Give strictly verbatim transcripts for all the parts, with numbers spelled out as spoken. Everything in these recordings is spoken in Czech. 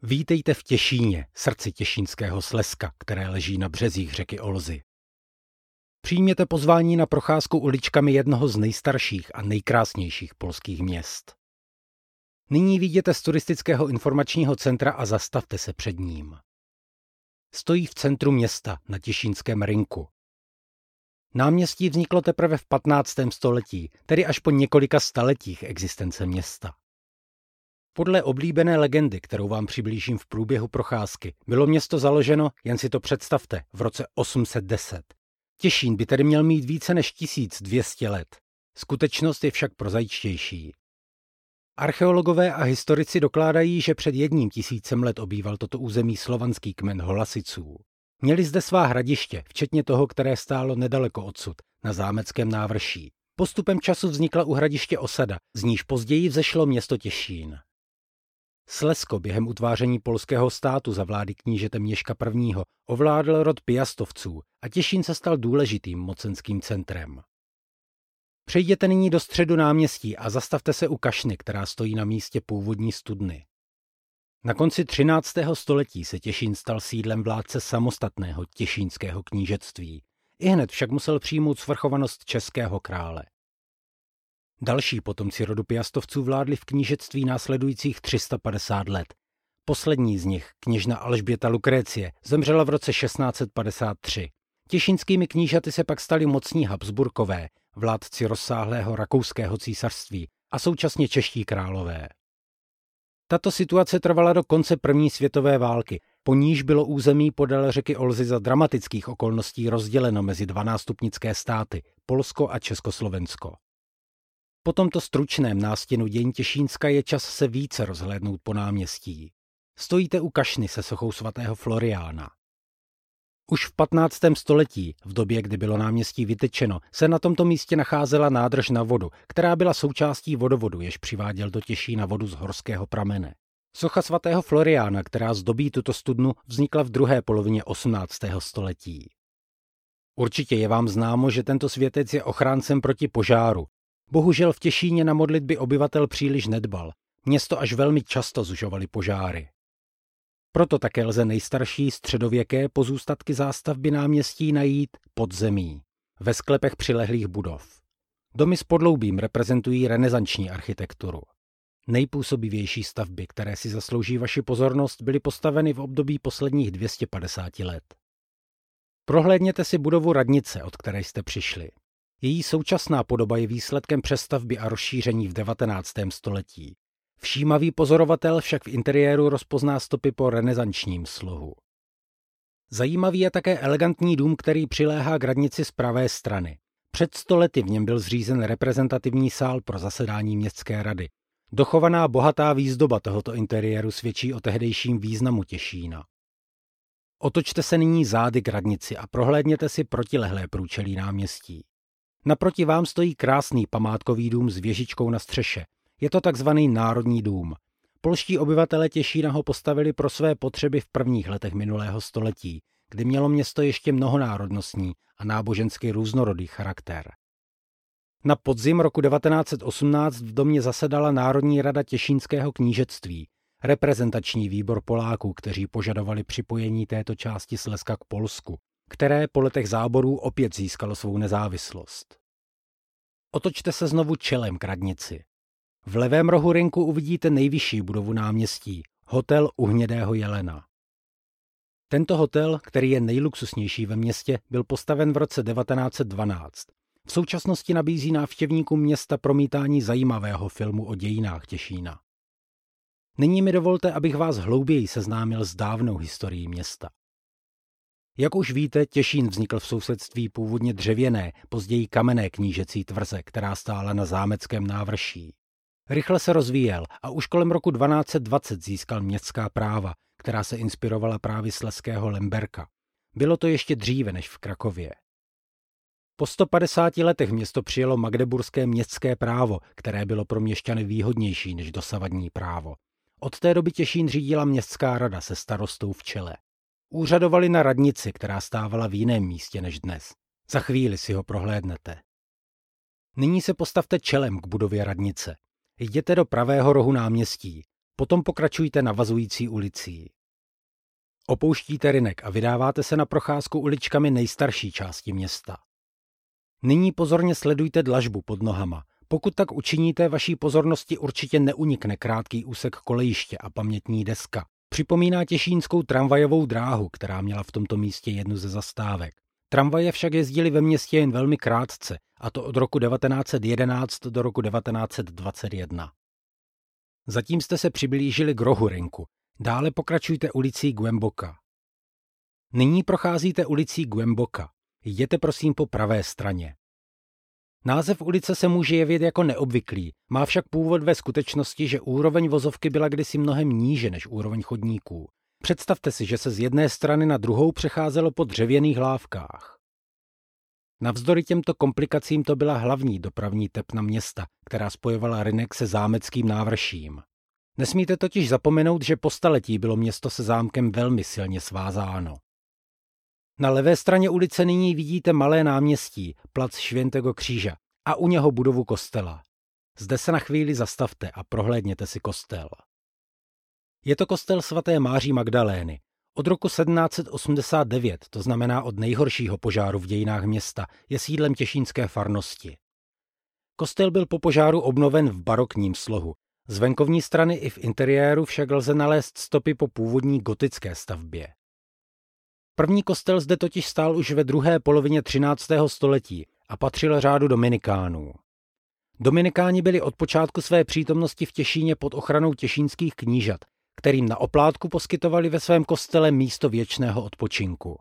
Vítejte v Těšíně, srdci těšínského Slezska, které leží na březích řeky Olzy. Přijměte pozvání na procházku uličkami jednoho z nejstarších a nejkrásnějších polských měst. Nyní vyjděte z turistického informačního centra a zastavte se před ním. Stojí v centru města na Těšínském rynku. Náměstí vzniklo teprve v patnáctém století, tedy až po několika staletích existence města. Podle oblíbené legendy, kterou vám přiblížím v průběhu procházky, bylo město založeno, jen si to představte, v roce osm set deset. Těšín by tedy měl mít více než tisíc dvě stě let. Skutečnost je však prozaičtější. Archeologové a historici dokládají, že před jedním tisícem let obýval toto území slovanský kmen Holasiců. Měli zde svá hradiště, včetně toho, které stálo nedaleko odsud, na zámeckém návrší. Postupem času vznikla u hradiště osada, z níž později vzešlo město Těšín. Slezsko během utváření polského státu za vlády knížete Měška prvního. ovládl rod Piastovců a Těšín se stal důležitým mocenským centrem. Přejděte nyní do středu náměstí a zastavte se u kašny, která stojí na místě původní studny. Na konci třináctého století se Těšín stal sídlem vládce samostatného těšínského knížectví. Ihned však musel přijmout svrchovanost českého krále. Další potomci rodu Piastovců vládli v knížectví následujících tři sta padesát let. Poslední z nich, kněžna Alžběta Lukrécie, zemřela v roce šestnáct set padesát tři. Těšínskými knížaty se pak stali mocní Habsburkové, vládci rozsáhlého rakouského císařství a současně čeští králové. Tato situace trvala do konce první světové války, po níž bylo území podél řeky Olzy za dramatických okolností rozděleno mezi dva nástupnické státy, Polsko a Československo. Po tomto stručném nástěnu dějin Těšínska je čas se více rozhlédnout po náměstí. Stojíte u kašny se sochou svatého Floriána. Už v patnáctém století, v době, kdy bylo náměstí vytyčeno, se na tomto místě nacházela nádrž na vodu, která byla součástí vodovodu, jež přiváděl do Těšína vodu z horského pramene. Socha svatého Floriána, která zdobí tuto studnu, vznikla v druhé polovině osmnáctého století. Určitě je vám známo, že tento světec je ochráncem proti požáru. Bohužel v Těšíně na modlitby obyvatel příliš nedbal. Město až velmi často zužovaly požáry. Proto také lze nejstarší středověké pozůstatky zástavby náměstí najít pod zemí, ve sklepech přilehlých budov. Domy s podloubím reprezentují renesanční architekturu. Nejpůsobivější stavby, které si zaslouží vaši pozornost, byly postaveny v období posledních dvě stě padesát let. Prohlédněte si budovu radnice, od které jste přišli. Její současná podoba je výsledkem přestavby a rozšíření v devatenáctém století. Všímavý pozorovatel však v interiéru rozpozná stopy po renesančním slohu. Zajímavý je také elegantní dům, který přiléhá k radnici z pravé strany. Před sto lety v něm byl zřízen reprezentativní sál pro zasedání městské rady. Dochovaná bohatá výzdoba tohoto interiéru svědčí o tehdejším významu Těšína. Otočte se nyní zády k radnici a prohlédněte si protilehlé průčelí náměstí. Naproti vám stojí krásný památkový dům s věžičkou na střeše. Je to takzvaný Národní dům. Polští obyvatele Těšína ho postavili pro své potřeby v prvních letech minulého století, kdy mělo město ještě mnohonárodnostní a nábožensky různorodý charakter. Na podzim roku devatenáct set osmnáct v domě zasedala Národní rada Těšínského knížectví, reprezentační výbor Poláků, kteří požadovali připojení této části Slezska k Polsku, které po letech záborů opět získalo svou nezávislost. Otočte se znovu čelem k radnici. V levém rohu rynku uvidíte nejvyšší budovu náměstí, hotel U hnědého jelena. Tento hotel, který je nejluxusnější ve městě, byl postaven v roce devatenáct set dvanáct. V současnosti nabízí návštěvníkům města promítání zajímavého filmu o dějinách Těšína. Nyní mi dovolte, abych vás hlouběji seznámil s dávnou historií města. Jak už víte, Těšín vznikl v sousedství původně dřevěné, později kamenné knížecí tvrze, která stála na zámeckém návrší. Rychle se rozvíjel a už kolem roku dvanáct set dvacet získal městská práva, která se inspirovala právy slezského Lemberka. Bylo to ještě dříve než v Krakově. Po sto padesáti letech město přijelo magdeburské městské právo, které bylo pro měšťany výhodnější než dosavadní právo. Od té doby Těšín řídila městská rada se starostou v čele. Úřadovali na radnici, která stávala v jiném místě než dnes. Za chvíli si ho prohlédnete. Nyní se postavte čelem k budově radnice. Jděte do pravého rohu náměstí. Potom pokračujte navazující ulicí. Opouštíte Rynek a vydáváte se na procházku uličkami nejstarší části města. Nyní pozorně sledujte dlažbu pod nohama. Pokud tak učiníte, vaší pozornosti určitě neunikne krátký úsek kolejiště a pamětní deska. Připomíná těšínskou tramvajovou dráhu, která měla v tomto místě jednu ze zastávek. Tramvaje však jezdily ve městě jen velmi krátce, a to od roku devatenáct set jedenáct do roku devatenáct set dvacet jedna. Zatím jste se přiblížili k rohu Rynku. Dále pokračujte ulicí Głęboka. Nyní procházíte ulicí Głęboka. Jděte prosím po pravé straně. Název ulice se může jevit jako neobvyklý, má však původ ve skutečnosti, že úroveň vozovky byla kdysi mnohem níže než úroveň chodníků. Představte si, že se z jedné strany na druhou přecházelo po dřevěných lávkách. Navzdory těmto komplikacím to byla hlavní dopravní tepna města, která spojovala Rynek se zámeckým návrším. Nesmíte totiž zapomenout, že po staletí bylo město se zámkem velmi silně svázáno. Na levé straně ulice nyní vidíte malé náměstí, plac Świętego Krzyża, a u něho budovu kostela. Zde se na chvíli zastavte a prohlédněte si kostel. Je to kostel svaté Máří Magdalény. Od roku sedmnáct set osmdesát devět, to znamená od nejhoršího požáru v dějinách města, je sídlem těšínské farnosti. Kostel byl po požáru obnoven v barokním slohu. Z venkovní strany i v interiéru však lze nalézt stopy po původní gotické stavbě. První kostel zde totiž stál už ve druhé polovině třináctého století a patřil řádu Dominikánů. Dominikáni byli od počátku své přítomnosti v Těšíně pod ochranou těšínských knížat, kterým na oplátku poskytovali ve svém kostele místo věčného odpočinku.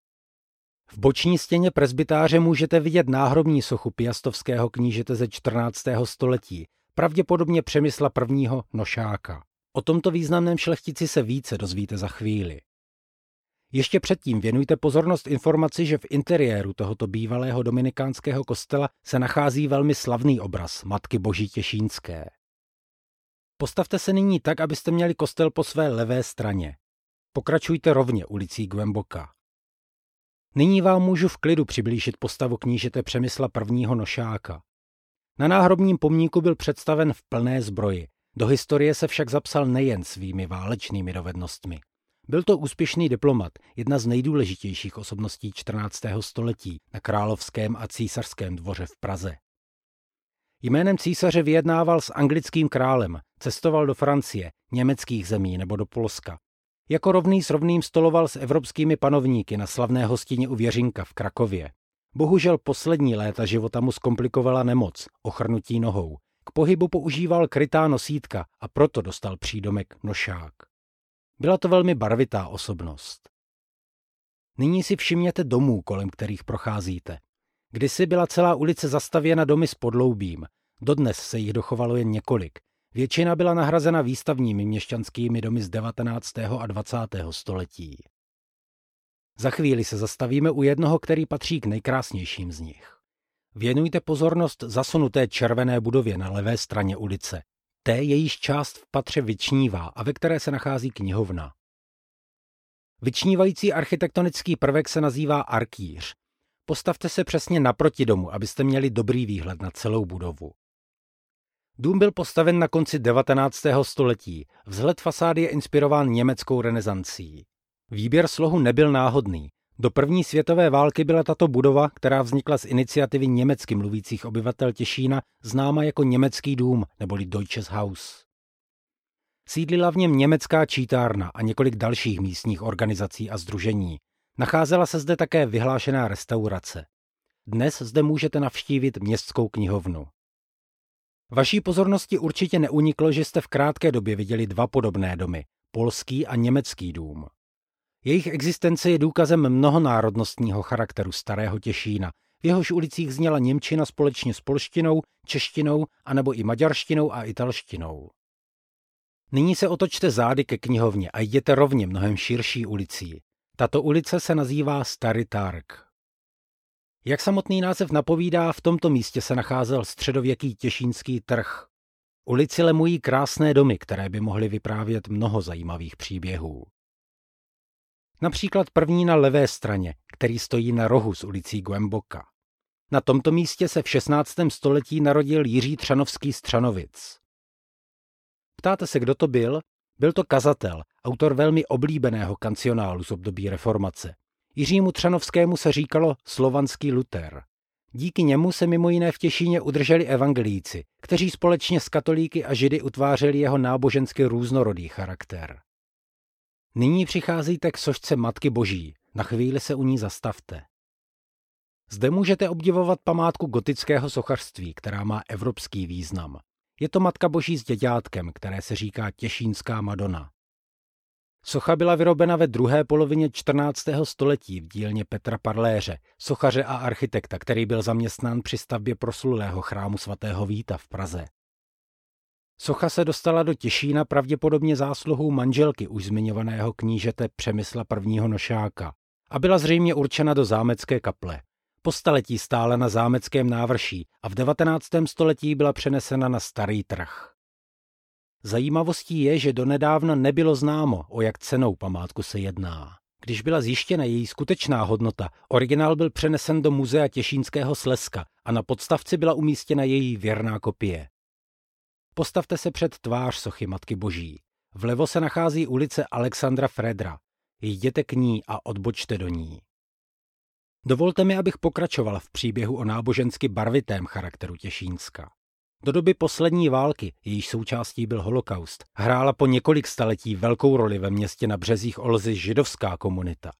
V boční stěně presbytáře můžete vidět náhrobní sochu piastovského knížete ze čtrnáctého století, pravděpodobně Přemysla prvního Nošáka. O tomto významném šlechtici se více dozvíte za chvíli. Ještě předtím věnujte pozornost informaci, že v interiéru tohoto bývalého dominikánského kostela se nachází velmi slavný obraz Matky Boží Těšínské. Postavte se nyní tak, abyste měli kostel po své levé straně. Pokračujte rovně ulicí Głęboka. Nyní vám můžu v klidu přiblížit postavu knížete Přemysla prvního Nošáka. Na náhrobním pomníku byl představen v plné zbroji. Do historie se však zapsal nejen svými válečnými dovednostmi. Byl to úspěšný diplomat, jedna z nejdůležitějších osobností čtrnáctého století na královském a císařském dvoře v Praze. Jménem císaře vyjednával s anglickým králem, cestoval do Francie, německých zemí nebo do Polska. Jako rovný s rovným stoloval s evropskými panovníky na slavné hostině u Věřinka v Krakově. Bohužel poslední léta života mu zkomplikovala nemoc, ochrnutí nohou. K pohybu používal krytá nosítka a proto dostal přídomek Nošák. Byla to velmi barvitá osobnost. Nyní si všimněte domů, kolem kterých procházíte. Kdysi byla celá ulice zastavěna domy s podloubím. Dodnes se jich dochovalo jen několik. Většina byla nahrazena výstavními měšťanskými domy z devatenáctého a dvacátého století. Za chvíli se zastavíme u jednoho, který patří k nejkrásnějším z nich. Věnujte pozornost zasunuté červené budově na levé straně ulice. Té jejíž část v patře vyčnívá a ve které se nachází knihovna. Vyčnívající architektonický prvek se nazývá arkýř. Postavte se přesně naproti domu, abyste měli dobrý výhled na celou budovu. Dům byl postaven na konci devatenáctého století. Vzhled fasády je inspirován německou renesancí. Výběr slohu nebyl náhodný. Do první světové války byla tato budova, která vznikla z iniciativy německy mluvících obyvatel Těšína, známa jako Německý dům neboli Deutsches Haus. Sídlila v něm německá čítárna a několik dalších místních organizací a sdružení. Nacházela se zde také vyhlášená restaurace. Dnes zde můžete navštívit městskou knihovnu. Vaší pozornosti určitě neuniklo, že jste v krátké době viděli dva podobné domy, polský a německý dům. Jejich existence je důkazem mnohonárodnostního charakteru starého Těšína. V jehož ulicích zněla němčina společně s polštinou, češtinou anebo i maďarštinou a italštinou. Nyní se otočte zády ke knihovně a jděte rovně mnohem širší ulicí. Tato ulice se nazývá Starý Targ. Jak samotný název napovídá, v tomto místě se nacházel středověký těšínský trh. Ulici lemují krásné domy, které by mohly vyprávět mnoho zajímavých příběhů. Například první na levé straně, který stojí na rohu s ulicí Głęboka. Na tomto místě se v šestnáctém století narodil Jiří Třanovský z Třanovic. Ptáte se, kdo to byl? Byl to kazatel, autor velmi oblíbeného kancionálu z období reformace. Jiřímu Třanovskému se říkalo slovanský Luther. Díky němu se mimo jiné v Těšíně udrželi evangelíci, kteří společně s katolíky a židy utvářeli jeho nábožensky různorodý charakter. Nyní přicházíte k sošce Matky Boží, na chvíli se u ní zastavte. Zde můžete obdivovat památku gotického sochařství, která má evropský význam. Je to Matka Boží s děťátkem, které se říká Těšínská Madona. Socha byla vyrobena ve druhé polovině čtrnáctého století v dílně Petra Parléře, sochaře a architekta, který byl zaměstnán při stavbě proslulého chrámu svatého Víta v Praze. Socha se dostala do Těšína pravděpodobně zásluhou manželky už zmiňovaného knížete Přemysla prvního Nošáka a byla zřejmě určena do zámecké kaple. Po staletí stála na zámeckém návrší a v devatenáctém století byla přenesena na Starý trh. Zajímavostí je, že donedávna nebylo známo, o jak cennou památku se jedná. Když byla zjištěna její skutečná hodnota, originál byl přenesen do muzea Těšínského Slezska a na podstavci byla umístěna její věrná kopie. Postavte se před tvář sochy Matky Boží. Vlevo se nachází ulice Alexandra Fredra. Jděte k ní a odbočte do ní. Dovolte mi, abych pokračoval v příběhu o nábožensky barvitém charakteru Těšínska. Do doby poslední války, jejíž součástí byl holokaust, hrála po několik staletí velkou roli ve městě na březích Olzy židovská komunita.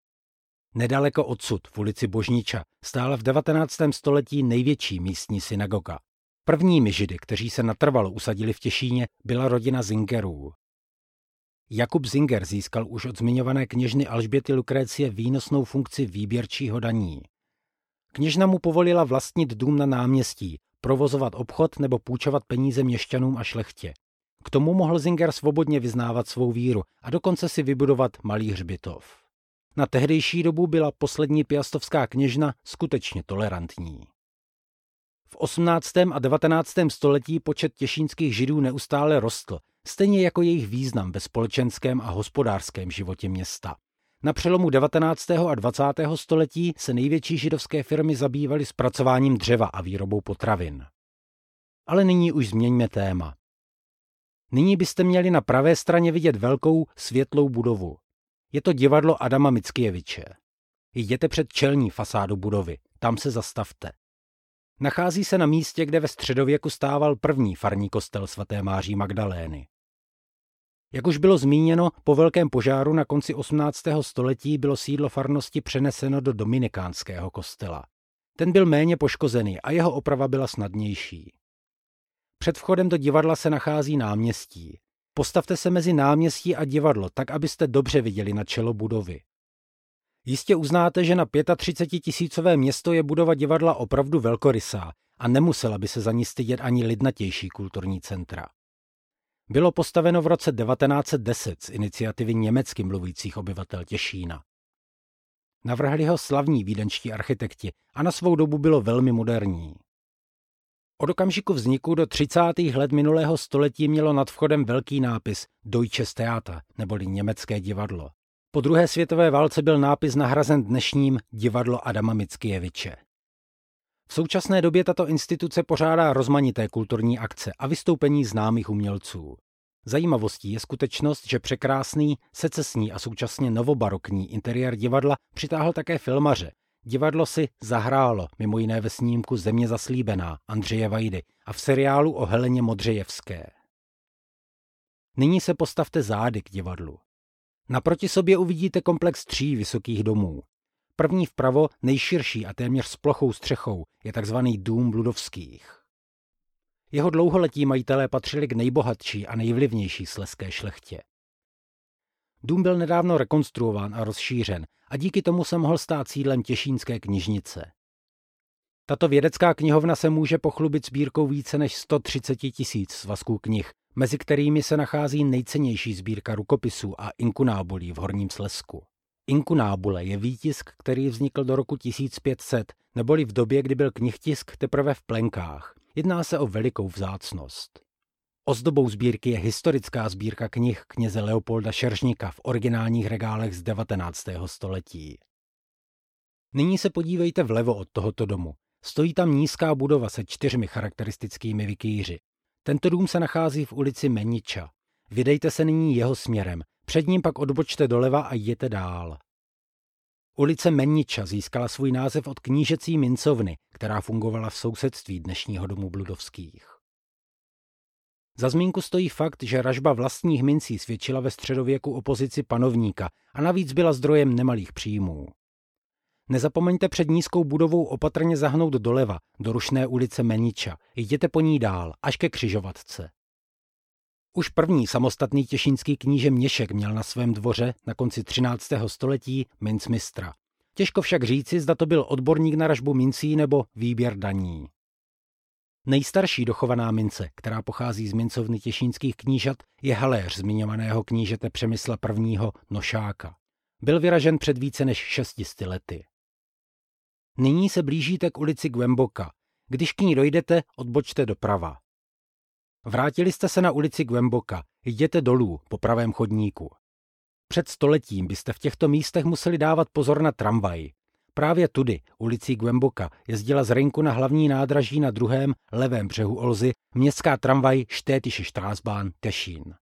Nedaleko odsud, v ulici Božniča, stála v devatenáctém století největší místní synagoga. Prvními židy, kteří se natrvalo usadili v Těšíně, byla rodina Zingerů. Jakub Zinger získal už od zmiňované kněžny Alžběty Lukrécie výnosnou funkci výběrčího daní. Kněžna mu povolila vlastnit dům na náměstí, provozovat obchod nebo půjčovat peníze měšťanům a šlechtě. K tomu mohl Zinger svobodně vyznávat svou víru a dokonce si vybudovat malý hřbitov. Na tehdejší dobu byla poslední piastovská kněžna skutečně tolerantní. V osmnáctém a devatenáctém století počet těšínských židů neustále rostl, stejně jako jejich význam ve společenském a hospodářském životě města. Na přelomu devatenáctého a dvacátého století se největší židovské firmy zabývaly zpracováním dřeva a výrobou potravin. Ale nyní už změňme téma. Nyní byste měli na pravé straně vidět velkou světlou budovu. Je to divadlo Adama Mickiewicze. Jděte před čelní fasádu budovy, tam se zastavte. Nachází se na místě, kde ve středověku stával první farní kostel svaté Máří Magdalény. Jak už bylo zmíněno, po velkém požáru na konci osmnáctého století bylo sídlo farnosti přeneseno do dominikánského kostela. Ten byl méně poškozený a jeho oprava byla snadnější. Před vchodem do divadla se nachází náměstí. Postavte se mezi náměstí a divadlo, tak abyste dobře viděli na čelo budovy. Jistě uznáte, že na třicetitisícové město je budova divadla opravdu velkorysá a nemusela by se za ní stydět ani lidnatější kulturní centra. Bylo postaveno v roce devatenáct set deset z iniciativy německy mluvících obyvatel Těšína. Navrhli ho slavní vídeňští architekti a na svou dobu bylo velmi moderní. Od okamžiku vzniku do třicátých let minulého století mělo nad vchodem velký nápis Deutsches Theater, neboli německé divadlo. Po druhé světové válce byl nápis nahrazen dnešním divadlo Adama Mickiewicze. V současné době tato instituce pořádá rozmanité kulturní akce a vystoupení známých umělců. Zajímavostí je skutečnost, že překrásný, secesní a současně novobarokní interiér divadla přitáhl také filmaře. Divadlo si zahrálo, mimo jiné ve snímku Země zaslíbená Andřeje Vajdy a v seriálu o Heleně Modřejevské. Nyní se postavte zády k divadlu. Naproti sobě uvidíte komplex tří vysokých domů. První vpravo, nejširší a téměř s plochou střechou, je takzvaný dům Bludovských. Jeho dlouholetí majitelé patřili k nejbohatší a nejvlivnější slezské šlechtě. Dům byl nedávno rekonstruován a rozšířen a díky tomu se mohl stát sídlem Těšínské knižnice. Tato vědecká knihovna se může pochlubit sbírkou více než sto třicet tisíc svazků knih, mezi kterými se nachází nejcennější sbírka rukopisů a inkunábulí v Horním Slezsku. Inkunábule je výtisk, který vznikl do roku tisíc pět set, neboli v době, kdy byl knihtisk teprve v plenkách. Jedná se o velikou vzácnost. Ozdobou sbírky je historická sbírka knih kněze Leopolda Šeržníka v originálních regálech z devatenáctého století. Nyní se podívejte vlevo od tohoto domu. Stojí tam nízká budova se čtyřmi charakteristickými vikýři. Tento dům se nachází v ulici Meniča. Vydejte se nyní jeho směrem, před ním pak odbočte doleva a jděte dál. Ulice Meniča získala svůj název od knížecí mincovny, která fungovala v sousedství dnešního domu Bludovských. Za zmínku stojí fakt, že ražba vlastních mincí svědčila ve středověku o pozici panovníka a navíc byla zdrojem nemalých příjmů. Nezapomeňte před nízkou budovou opatrně zahnout doleva, do rušné ulice Meniča. Jděte po ní dál, až ke křižovatce. Už první samostatný těšínský kníže Měšek měl na svém dvoře na konci třináctého století mincmistra. Těžko však říci, zda to byl odborník na ražbu mincí nebo výběr daní. Nejstarší dochovaná mince, která pochází z mincovny těšínských knížat, je haléř zmiňovaného knížete Přemysla prvního. Nošáka. Byl vyražen před více než šesti lety. Nyní se blížíte k ulici Gwemboka. Když k ní dojdete, odbočte doprava. Vrátili jste se na ulici Gwemboka, jděte dolů po pravém chodníku. Před stoletím byste v těchto místech museli dávat pozor na tramvaj. Právě tudy, ulicí Gwemboka, jezdila z Rynku na hlavní nádraží na druhém levém břehu Olzy městská tramvaj Städtische Straßbahn Těšín.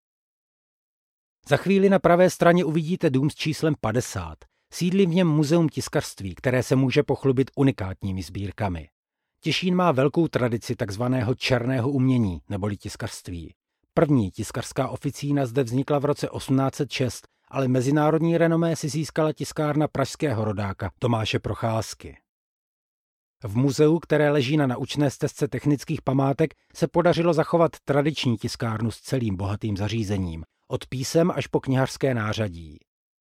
Za chvíli na pravé straně uvidíte dům s číslem padesát. Sídlí v něm muzeum tiskařství, které se může pochlubit unikátními sbírkami. Těšín má velkou tradici takzvaného černého umění, neboli tiskařství. První tiskařská oficína zde vznikla v roce osmnáct set šest, ale mezinárodní renomé si získala tiskárna pražského rodáka Tomáše Procházky. V muzeu, které leží na naučné stezce technických památek, se podařilo zachovat tradiční tiskárnu s celým bohatým zařízením, od písem až po knihařské nářadí.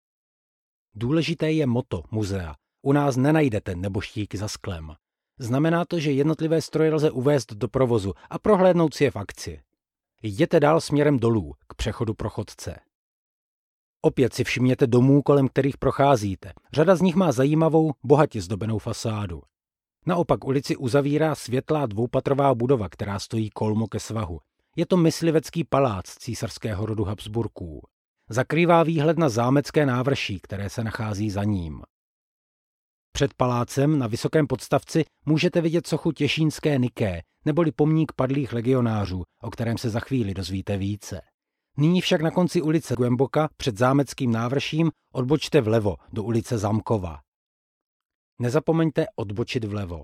Důležité je motto muzea. U nás nenajdete neboštíky za sklem. Znamená to, že jednotlivé stroje lze uvést do provozu a prohlédnout si je v akci. Jděte dál směrem dolů, k přechodu pro chodce. Opět si všimněte domů, kolem kterých procházíte. Řada z nich má zajímavou, bohatě zdobenou fasádu. Naopak ulici uzavírá světlá dvoupatrová budova, která stojí kolmo ke svahu. Je to myslivecký palác císařského rodu Habsburků. Zakrývá výhled na zámecké návrší, které se nachází za ním. Před palácem na vysokém podstavci můžete vidět sochu těšínské Niké, neboli pomník padlých legionářů, o kterém se za chvíli dozvíte více. Nyní však na konci ulice Gwemboka před zámeckým návrším odbočte vlevo do ulice Zamkova. Nezapomeňte odbočit vlevo.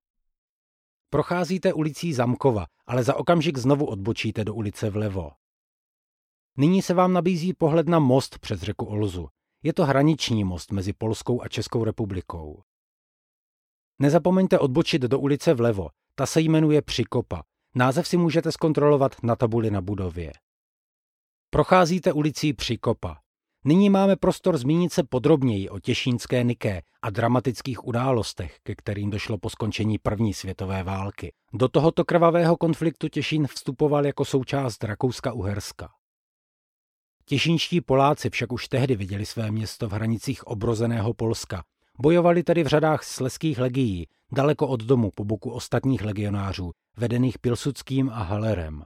Procházíte ulicí Zamkova, ale za okamžik znovu odbočíte do ulice vlevo. Nyní se vám nabízí pohled na most přes řeku Olzu. Je to hraniční most mezi Polskou a Českou republikou. Nezapomeňte odbočit do ulice vlevo, ta se jmenuje Přikopa. Název si můžete zkontrolovat na tabuli na budově. Procházíte ulicí Přikopa. Nyní máme prostor zmínit se podrobněji o těšínské Niké a dramatických událostech, ke kterým došlo po skončení první světové války. Do tohoto krvavého konfliktu Těšín vstupoval jako součást Rakouska-Uherska. Těšínští Poláci však už tehdy viděli své město v hranicích obrozeného Polska. Bojovali tedy v řadách slezských legií, daleko od domu po boku ostatních legionářů, vedených Pilsudským a Hallerem.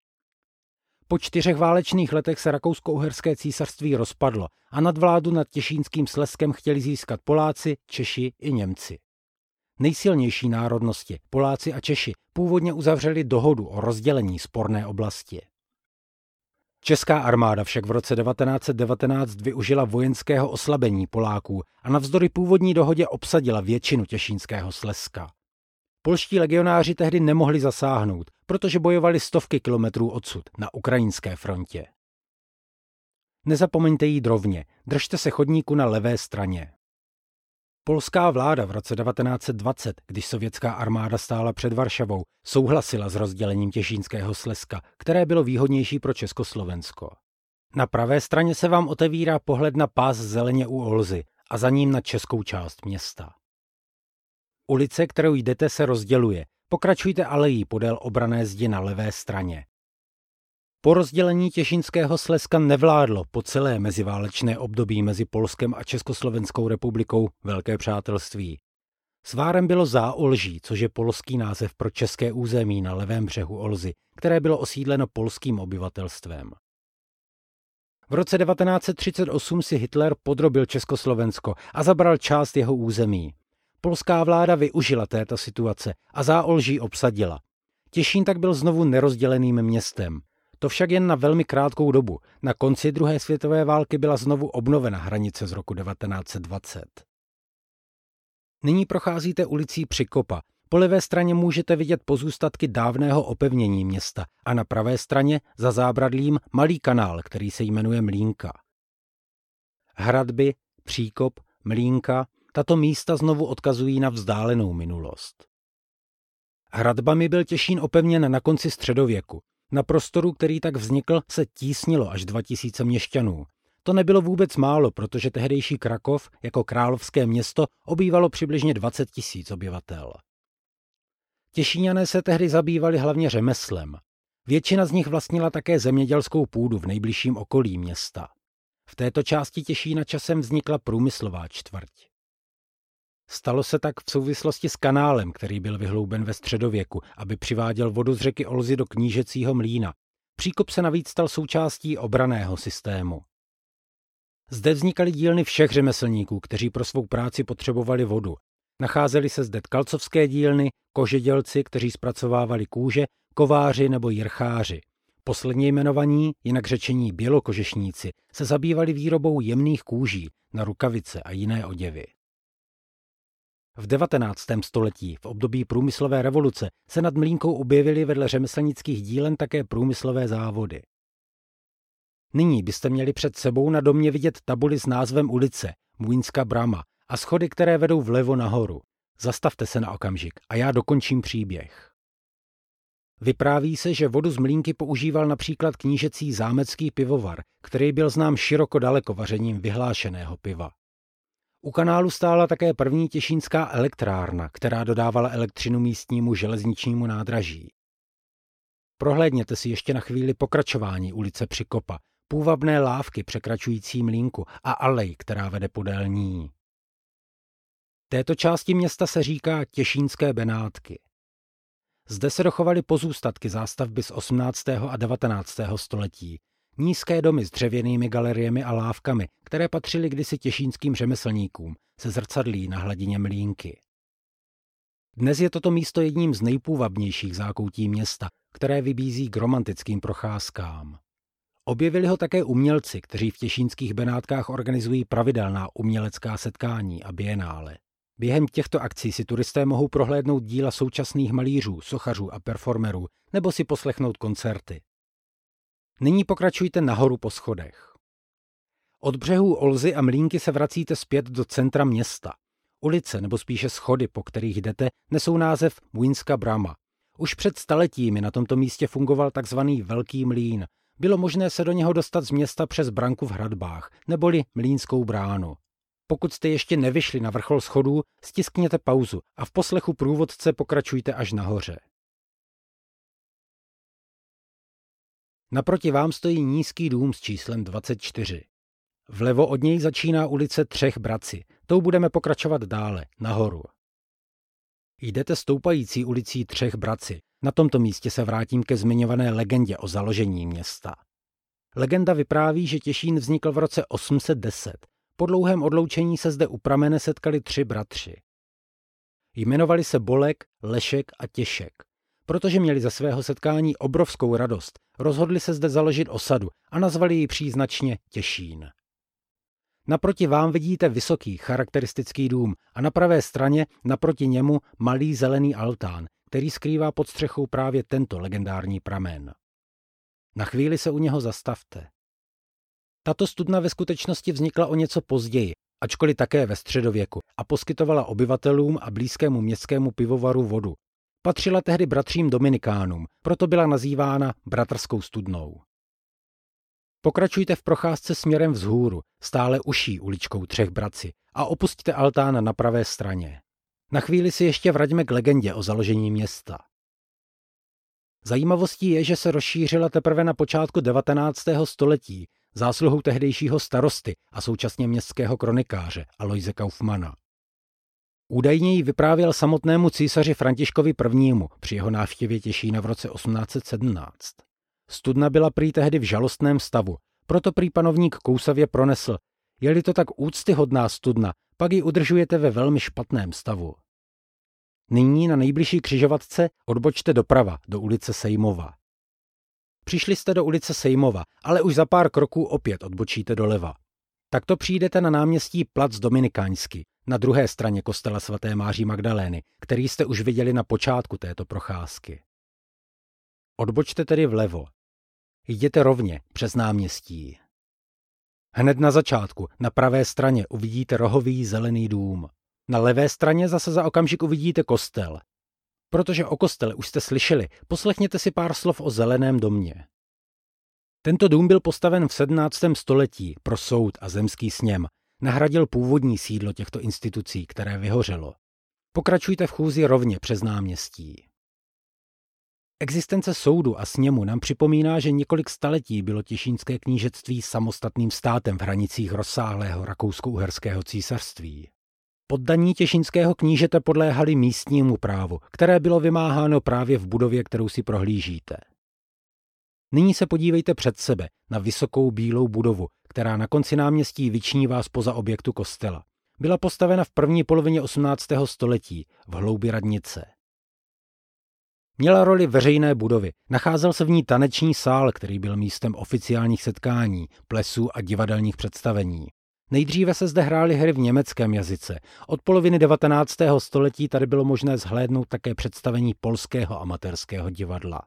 Po čtyřech válečných letech se Rakousko-Uherské císařství rozpadlo a nadvládu nad Těšínským Slezskem chtěli získat Poláci, Češi i Němci. Nejsilnější národnosti, Poláci a Češi, původně uzavřeli dohodu o rozdělení sporné oblasti. Česká armáda však v roce devatenáct set devatenáct využila vojenského oslabení Poláků a navzdory původní dohodě obsadila většinu Těšínského Slezska. Polští legionáři tehdy nemohli zasáhnout, protože bojovali stovky kilometrů odsud, na ukrajinské frontě. Nezapomeňte jít rovně, držte se chodníku na levé straně. Polská vláda v roce devatenáct set dvacet, když sovětská armáda stála před Varšavou, souhlasila s rozdělením Těšínského Slezska, které bylo výhodnější pro Československo. Na pravé straně se vám otevírá pohled na pás zeleně u Olzy a za ním na českou část města. Ulice, kterou jdete, se rozděluje. Pokračujte alejí podél obranné zdi na levé straně. Po rozdělení Těšínského Slezska nevládlo po celé meziválečné období mezi Polskem a Československou republikou velké přátelství. Svárem bylo Záolží, což je polský název pro české území na levém břehu Olzy, které bylo osídleno polským obyvatelstvem. V roce devatenáct set třicet osm si Hitler podrobil Československo a zabral část jeho území. Polská vláda využila této situace a Záolží obsadila. Těšín tak byl znovu nerozděleným městem. To však jen na velmi krátkou dobu. Na konci druhé světové války byla znovu obnovena hranice z roku devatenáct set dvacet. Nyní procházíte ulicí Přikopa. Po levé straně můžete vidět pozůstatky dávného opevnění města a na pravé straně za zábradlím malý kanál, který se jmenuje Mlýnka. Hradby, Příkop, Mlýnka, tato místa znovu odkazují na vzdálenou minulost. Hradbami byl Těšín opevněn na konci středověku. Na prostoru, který tak vznikl, se tísnilo až dva tisíce měšťanů. To nebylo vůbec málo, protože tehdejší Krakov jako královské město obývalo přibližně dvacet tisíc obyvatel. Těšíňané se tehdy zabývali hlavně řemeslem. Většina z nich vlastnila také zemědělskou půdu v nejbližším okolí města. V této části Těšína časem vznikla průmyslová čtvrť. Stalo se tak v souvislosti s kanálem, který byl vyhlouben ve středověku, aby přiváděl vodu z řeky Olzy do knížecího mlýna. Příkop se navíc stal součástí obranného systému. Zde vznikaly dílny všech řemeslníků, kteří pro svou práci potřebovali vodu. Nacházely se zde tkalcovské dílny, kožedělci, kteří zpracovávali kůže, kováři nebo jircháři. Posledně jmenovaní, jinak řečení bělokožešníci, se zabývali výrobou jemných kůží na rukavice a jiné oděvy. V devatenáctém století, v období průmyslové revoluce, se nad Mlýnkou objevily vedle řemeslnických dílen také průmyslové závody. Nyní byste měli před sebou na domě vidět tabuli s názvem ulice, Mlýnská brama, a schody, které vedou vlevo nahoru. Zastavte se na okamžik a já dokončím příběh. Vypráví se, že vodu z Mlýnky používal například knížecí zámecký pivovar, který byl znám široko daleko vařením vyhlášeného piva. U kanálu stála také první těšínská elektrárna, která dodávala elektřinu místnímu železničnímu nádraží. Prohlédněte si ještě na chvíli pokračování ulice Přikopa, půvabné lávky překračující Mlýnku a alej, která vede podél ní. Této části města se říká Těšínské Benátky. Zde se dochovaly pozůstatky zástavby z osmnáctého a devatenáctého století. Nízké domy s dřevěnými galeriemi a lávkami, které patřily kdysi těšínským řemeslníkům, se zrcadlí na hladině Mlýnky. Dnes je toto místo jedním z nejpůvabnějších zákoutí města, které vybízí k romantickým procházkám. Objevili ho také umělci, kteří v Těšínských Benátkách organizují pravidelná umělecká setkání a bienále. Během těchto akcí si turisté mohou prohlédnout díla současných malířů, sochařů a performerů nebo si poslechnout koncerty. Nyní pokračujte nahoru po schodech. Od břehů Olzy a Mlýnky se vracíte zpět do centra města. Ulice, nebo spíše schody, po kterých jdete, nesou název Mlýnská brama. Už před staletími na tomto místě fungoval takzvaný Velký mlýn. Bylo možné se do něho dostat z města přes branku v Hradbách, neboli Mlýnskou bránu. Pokud jste ještě nevyšli na vrchol schodů, stiskněte pauzu a v poslechu průvodce pokračujte až nahoře. Naproti vám stojí nízký dům s číslem dvacet čtyři. Vlevo od něj začíná ulice Třech Bratří. Tou budeme pokračovat dále, nahoru. Jdete stoupající ulicí Třech Bratří. Na tomto místě se vrátím ke zmiňované legendě o založení města. Legenda vypráví, že Těšín vznikl v roce osm set deset. Po dlouhém odloučení se zde u pramene setkali tři bratři. Jmenovali se Bolek, Lešek a Těšek. Protože měli ze svého setkání obrovskou radost, rozhodli se zde založit osadu a nazvali ji příznačně Těšín. Naproti vám vidíte vysoký, charakteristický dům a na pravé straně naproti němu malý zelený altán, který skrývá pod střechou právě tento legendární pramen. Na chvíli se u něho zastavte. Tato studna ve skutečnosti vznikla o něco později, ačkoliv také ve středověku, a poskytovala obyvatelům a blízkému městskému pivovaru vodu. Patřila tehdy bratřím Dominikánům, proto byla nazývána Bratrskou studnou. Pokračujte v procházce směrem vzhůru, stále uší uličkou Třech Bratří, a opusťte altán na pravé straně. Na chvíli si ještě vraťme k legendě o založení města. Zajímavostí je, že se rozšířila teprve na počátku devatenáctého století zásluhou tehdejšího starosty a současně městského kronikáře Aloise Kaufmana. Údajně ji vyprávěl samotnému císaři Františkovi prvnímu při jeho návštěvě Těšína v roce osmnáct set sedmnáct. Studna byla prý tehdy v žalostném stavu, proto prý panovník kousavě pronesl: je-li to tak úctyhodná studna, pak ji udržujete ve velmi špatném stavu. Nyní na nejbližší křižovatce odbočte doprava do ulice Sejmova. Přišli jste do ulice Sejmova, ale už za pár kroků opět odbočíte doleva. Takto přijdete na náměstí Plac Dominikáňský, na druhé straně kostela svaté Máří Magdalény, který jste už viděli na počátku této procházky. Odbočte tedy vlevo. Jděte rovně přes náměstí. Hned na začátku, na pravé straně, uvidíte rohový zelený dům. Na levé straně zase za okamžik uvidíte kostel. Protože o kostele už jste slyšeli, poslechněte si pár slov o zeleném domě. Tento dům byl postaven v sedmnáctém století pro soud a zemský sněm. Nahradil původní sídlo těchto institucí, které vyhořelo. Pokračujte v chůzi rovně přes náměstí. Existence soudu a sněmu nám připomíná, že několik staletí bylo Těšínské knížectví samostatným státem v hranicích rozsáhlého rakousko-uherského císařství. Poddaní těšínského knížete podléhali místnímu právu, které bylo vymáháno právě v budově, kterou si prohlížíte. Nyní se podívejte před sebe na vysokou bílou budovu, která na konci náměstí vyčnívá zpoza objektu kostela. Byla postavena v první polovině osmnáctého století v hloubi radnice. Měla roli veřejné budovy. Nacházel se v ní taneční sál, který byl místem oficiálních setkání, plesů a divadelních představení. Nejdříve se zde hrály hry v německém jazyce. Od poloviny devatenáctého století tady bylo možné zhlédnout také představení polského amatérského divadla.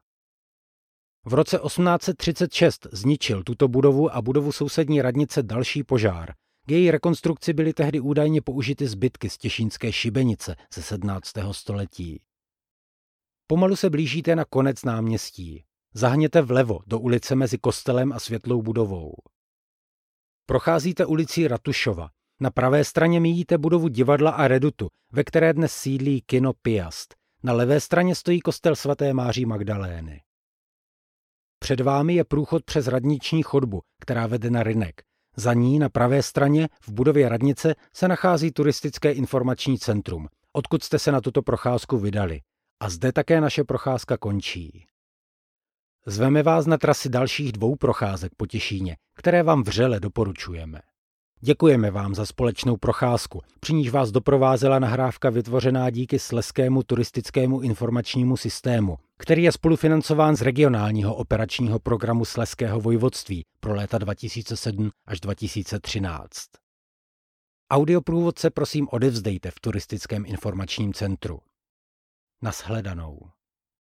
V roce osmnáct set třicet šest zničil tuto budovu a budovu sousední radnice další požár. K její rekonstrukci byly tehdy údajně použity zbytky z těšínské šibenice ze sedmnáctého století. Pomalu se blížíte na konec náměstí. Zahněte vlevo do ulice mezi kostelem a světlou budovou. Procházíte ulicí Ratušova. Na pravé straně míjíte budovu divadla a redutu, ve které dnes sídlí kino Piast. Na levé straně stojí kostel svaté Máří Magdalény. Před vámi je průchod přes radniční chodbu, která vede na Rynek. Za ní na pravé straně v budově radnice se nachází turistické informační centrum, odkud jste se na tuto procházku vydali. A zde také naše procházka končí. Zveme vás na trasy dalších dvou procházek po Těšíně, které vám vřele doporučujeme. Děkujeme vám za společnou procházku, při níž vás doprovázela nahrávka vytvořená díky Slezskému turistickému informačnímu systému, který je spolufinancován z regionálního operačního programu Slezského vojvodství pro léta dva tisíce sedm až dva tisíce třináct. Audioprůvodce prosím odevzdejte v turistickém informačním centru. Nashledanou.